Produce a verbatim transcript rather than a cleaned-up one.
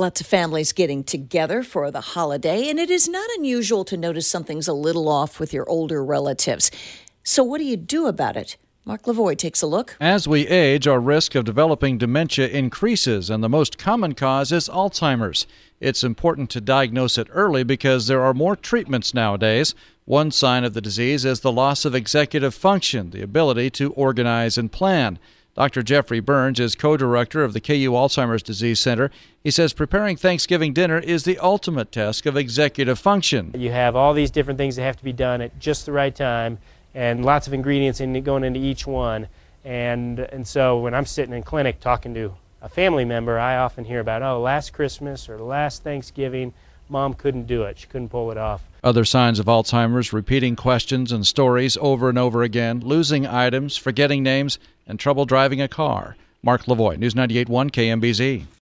Lots of families getting together for the holiday, and it is not unusual to notice something's a little off with your older relatives. So what do you do about it? Mark Lavoie takes a look. As we age, our risk of developing dementia increases, and the most common cause is Alzheimer's. It's important to diagnose it early because there are more treatments nowadays. One sign of the disease is the loss of executive function, the ability to organize and plan. Doctor Jeffrey Burns is co-director of the K U Alzheimer's Disease Center. He says preparing Thanksgiving dinner is the ultimate test of executive function. You have all these different things that have to be done at just the right time, and lots of ingredients in, going into each one. And, and so when I'm sitting in clinic talking to a family member, I often hear about, oh, last Christmas or last Thanksgiving, Mom couldn't do it. She couldn't pull it off. Other signs of Alzheimer's: repeating questions and stories over and over again, losing items, forgetting names, and trouble driving a car. Mark Lavoie, News ninety-eight point one K M B Z.